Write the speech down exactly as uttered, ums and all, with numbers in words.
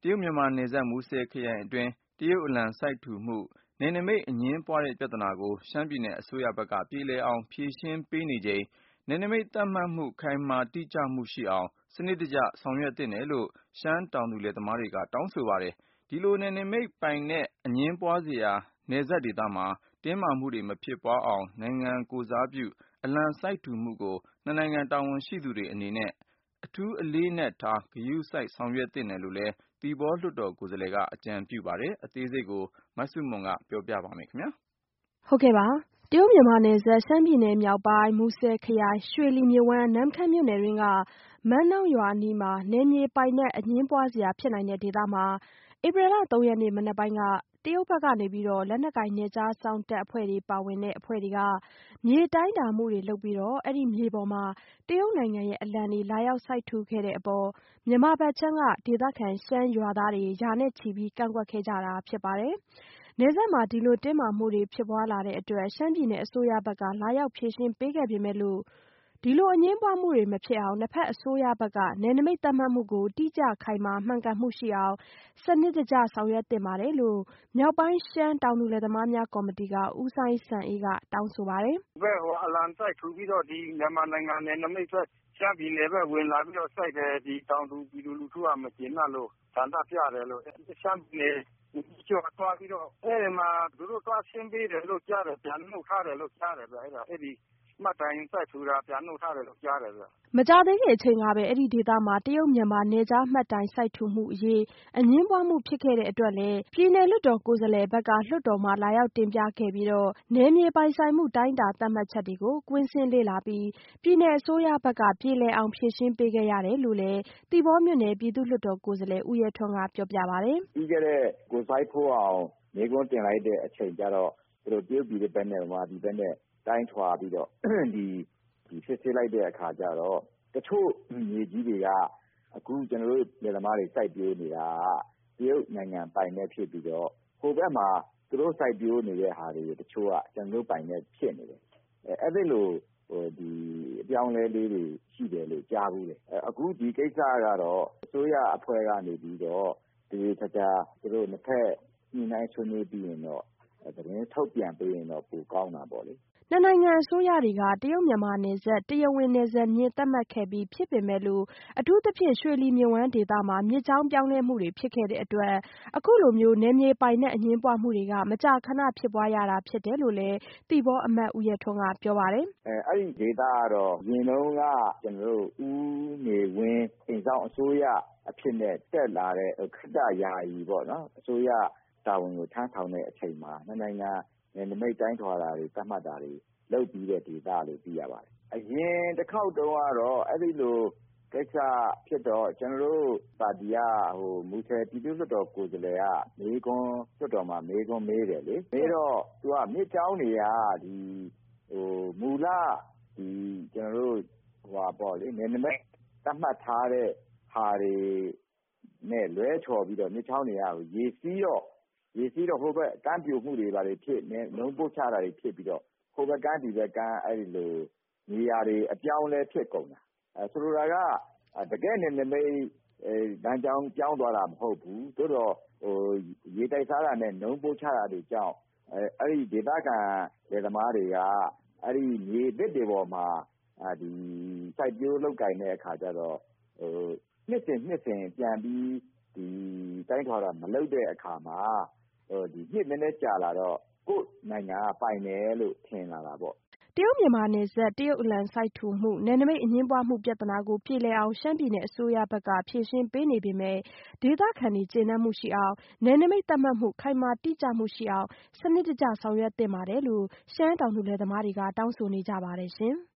တရုတ်မြန်မာနယ်စပ်မူဆယ်ခရိုင်အတွင်းတရုတ်အလံစိုက်ထူမှုနယ်နိမိတ်အငြင်းပွားတဲ့ပြဿနာကိုရှမ်းပြည်နယ်အစိုးရဘက်ကပြေလည်အောင်ဖြေရှင်းပေးနေချိန်နယ်နိမိတ်သတ်မှတ်မှုခိုင်မာတိကျမှုရှိအောင်စနစ်တကျဆောင်ရွက်သင့်တယ်လို့ရှမ်းတောင်သူလယ်သမားတွေကတောင်းဆိုပါတယ်။ဒီလိုနယ်နိမိတ်ပိုင်နဲ့အငြင်းပွားစရာနယ်စပ်ဒေသမှာတင်းမာမှုတွေမဖြစ်ပွားအောင်နိုင်ငံကိုယ်စားပြုအလံစိုက်ထူမှုကိုနှစ်နိုင်ငံတာဝန်ရှိသူတွေအနေနဲ့အထူးအလေးအနက်ထားဂရုစိုက်ဆောင်ရွက်သင့်တယ်လို့လည်းသီပေါလွှတ်တော်ကိုယ်စားလှယ်ကအကြံပြုပါတယ်။အသေးစိတ်ကိုမဆုမွန်ကပြောပြပါမယ်ခင်ဗျာ။ဟုတ်ကဲ့ပါ။တရုတ်မြန်မာနယ်စပ်ရှမ်းပြည်နယ်မြောက်ပိုင်းမူဆယ်ခရိုင်ရွှေလီမြစ်ဝှမ်းနမ့်ခမ်းမြို့နယ်တွင်းကမန်းနောင်ရွာအနီးမှာနယ်မြေပိုင်နက်အငြင်းပွားစရာဖြစ်နိုင်တဲ့ဒေသမှာဧပြီလသုံးရက်နေ့မနက်ပိုင်းကတရုတ်ဘက်ကနေပြီးတော့လက်နက်ကိုင်နယ်ခြားစောင့်တပ်အဖွဲ့တွေပါဝင်တဲ့အဖွဲ့တွေကမြေတိုင်းတာမှုတွေလုပ်ပြီးတော့အဲ့ဒီမြေပေါ်မှာတရုတ်နိုင်ငံရဲ့အလံတွေလာရောက်စိုက်ထူခဲ့တဲ့အပေါ်မြန်မာဘက်ချမ်းကဒေသခံရှမ်းရွာသားတွေယာနဲ့ချီပြီးကန့်ကွက်ခဲ့ကြတာဖြစ်ပါတယ်။နယ်စပ်မှာဒီလိုတင်းမာမှုတွေဖြစ်ပွားလာတဲ့အတွက်ရှမ်းပြည်နယ်အစိုးရဘက်ကလာရောက်ဖြေရှင်းပေးခဲ့ပေမဲ့လို့ဒီလိုအငြင်းပွားမှုတွေမဖြစ်အောင်နှစ်ဖက်အစိုးရဘက်ကနယ်နိမိတ်သတ်မှတ်မှုကိုတိကျခိုင်မာမှန်ကန်မှုရှိအောင်စနစ်တကျဆောင်ရွက်သင့်ပါတယ်လို့မြောက်ပိုင်းရှမ်းတောင်သူလယ်သမားများကော်မတီကဦးစိုင်းစံအေးကတောင်းဆိုပါတယ်။ဘယ်ဟိုအလံစိုက်ထူပြီးတော့ဒီမြန်မာနိုင်ငံနယ်နိမိတ်ဘက်ရှမ်းပြည်နယ်ဘက်ဝင်လာပြီးတော့စိုက်တယ်ဒီတောင်သူပြည်သူလူထုကမကျေနပ်လို့ဌာနပြတယ်လို့ရှမ်းပြည်နယ်ကျော်သွားပြီးတော့အဲ့ဒီမှာသူတို့သွားရှင်းပေးတယ်လို့ကြားတယ်ပြန်နှုတ်ထားတယ်လို့ကြားတယ်ဗျအဲ့ဒါအဲ့ဒီမှတ်တိုင်စိုက်ထူတာပြန်နှုတ်ထားတယ်လို့ကြားတယ်ဗျမကြသေးခင်အချိန်ကပဲအဲ့ဒီဒေသမှာတရုတ်မြန်မာနယ်ခြားမှတ်တိုင်စိုက်ထူမှုအရေးအငြင်းပွားမှုဖြစ်ခဲ့တဲ့အတွက်လည်းပြည်နယ်လွှတ်တော်ကိုယ်စားလှယ်ဘက်ကလွှတ်တော်မှာလာရောက်တင်ပြခဲ့ပြီးတော့နယ်မြေပိုင်ဆိုင်မှုတိုင်းတာသတ်မှတ်ချက်တွေကိုကွင်းဆင်းလေ့လာပြီးပြည်နယ်အစိုးရဘက်ကပြေလည်အောင်ဖြေရှင်းပေးခဲ့ရတယ်လို့လည်းသီပေါမြို့နယ်ပြည်သူ့လွှတ်တော်ကိုယ်စားလှယ်ဦးရဲထွန်းကပြောပြပါတယ်။ပြီးခဲ့တဲ့ကိုစိုက်ဖို့အောင်မြေကွန်းတင်လိုက်တဲ့အချိန်ကျတော့သူတို့တရုတ်ပြည်ဘက်နဲ့မြန်မာပြည်ဘက်နဲ့တိုင်းထွာပြီးတော့ဒီဒီစစ်ဆေးလိုက်တဲ့အခါကျတော့တချို့မြေကြီးတွေကအခုကျွန်တော်တို့လယ်သမားတွေစိုက်ပျိုးနေတာတရုတ်နိုင်ငံပိုင်နဲ့ဖြစ်ပြီးတော့ဟိုဘက်မှာသူတို့စိုက်ပျိုးနေတဲ့ဟာတွေတချို့ကကျွန်တော်တို့ပိုင်နဲ့ဖြစ်နေတယ်အဲအဲ့ဒီလိုဟိုဒီအပြောင်းလဲလေးတွေရှိတယ်လို့ကြားဘူးတယ်အခုဒီကိစ္စကတော့အစိုးရအဖွဲ့ကနေပြီးတော့ဒီတခြားသူတို့နှစ်ဖက်ညှိနှိုင်းဆွေးနွေးပြီးရင်တော့သတင်းထုတ်ပြန်ပေးရင်တော့ပိုကောင်းတာပေါ့လေနှစ်နိုင်ငံအစိုးရတွေကတရုတ်မြန်မာနယ်စပ်တရားဝင်နယ်စပ်မျဉ်းသတ်မှတ်ခဲ့ပြီးဖြစ်ပေမဲ့လို့အထူးသဖြင့်ရွှေလီမြစ်ဝှမ်းဒေသမှာမြစ်ကြောင်းပြောင်းလဲမှုတွေဖြစ်ခဲ့တဲ့အတွက်အခုလိုမျိုးနယ်မြေပိုင်နဲ့အငြင်းပွားမှုတွေကမကြာခဏဖြစ်ပွားရတာဖြစ်တယ်လို့လည်းသီပေါအမတ်ဦးရဲထွန်းကပြောပါတယ်။အဲအဲ့ဒီဒေသကတော့ရင်လုံးကကျွန်တော်တို့ဦးနေဝင်းအိမ်ဆောင်အစိုးရအဖြစ်နဲ့တက်လာတဲ့ခတ္တယာယီပေါ့နော်အစိုးရတာဝန်ကိုထမ်းဆောင်တဲ့အချိန်မှာနှစ်နိုင်ငံနယ်နိမိတ်တိုင်းထွာတာတွေသတ်မှတ်တာတွေလုပ်ပြီးတဲ့ဒေသလို့သိရပါတယ်အရင်တစ်ခေါက်တုန်းကတော့အဲ့ဒီလိုကိစ္စဖြစ်တော့ကျွန်တော်တို့ပါတီကဟိုမူဆယ်ပြည်သူ့လွှတ်တော်ကိုယ်စားလှယ်ကမေးခွန်းလွှတ်တော်မှာမေးခွန်းမေးတယ်လေမေးတော့သူကမြစ်ကြောင်းတွေကဒီဟိုမူလဒီကျွန်တော်တို့ဟိုပါပေါ့လေနယ်နိမိတ်သတ်မှတ်ထားတဲ့ဟာတွေနဲ့လွဲချော်ပြီးတော့မြစ်ချောင်းတွေကရေစီးတော့ရေစီးတော့ဟိုဘက်ကမ်းပြိုမှုတွေပါတွေဖြစ်နေလုံးပုတ်ချတာတွေဖြစ်ပြီးတော့ဟိုဘက်ကမ်းဒီဘက်ကမ်းအဲ့ဒီလိုနေရာတွေအပြောင်းလဲဖြစ်ကုန်တာအဲဆိုလိုတာကတကယ်နဲ့နမိတ်အဲလမ်းကြောင်းပြောင်းသွားတာမဟုတ်ဘူးသို့တော့ဟိုရေတိုက်စားတာနဲ့နှုံးပိုးချတာတွေကြောင့်အဲအဲ့ဒီဒေသခံဒေသမားတွေကအဲ့ဒီမြေသစ်တွေပေါ်မှာဒီစိုက်ပျိုးလုပ်ကင်တဲ့အခါကျတော့ဟိုနှစ်စဉ်နှစ်စဉ်ပြန်ပြီးဒီတိုင်းထွာတာမလုပ်တဲ့အခါမှာဟိုဒီနှစ်နည်းနည်းကြာလာတော့ကိုယ်နိုင်ငံကပိုင်တယ်လို့ထင်လာတာပေါ့တရုတ်မြန်မာနယ်စပ်တရုတ်အလံစိုက်ထူမှုနယ်နိမိတ်အငြင်းပွားမှုပြဿနာကိုပြေလည်အောင်ရှမ်းပြည်နယ်အစိုးရဘက်ကဖြေရှင်းပေးနေပေမဲ့ဒေသခံတွေကျေနပ်မှုရှိအောင်နယ်နိမိတ်သတ်မှတ်မှုခိုင်မာတိကျမှုရှိအောင်စနစ်တကျဆောင်ရွက်သင့်ပါတယ်လို့ရှမ်းတောင်သူလယ်သမားတွေကတောင်းဆိုနေကြပါတယ်ရှင်။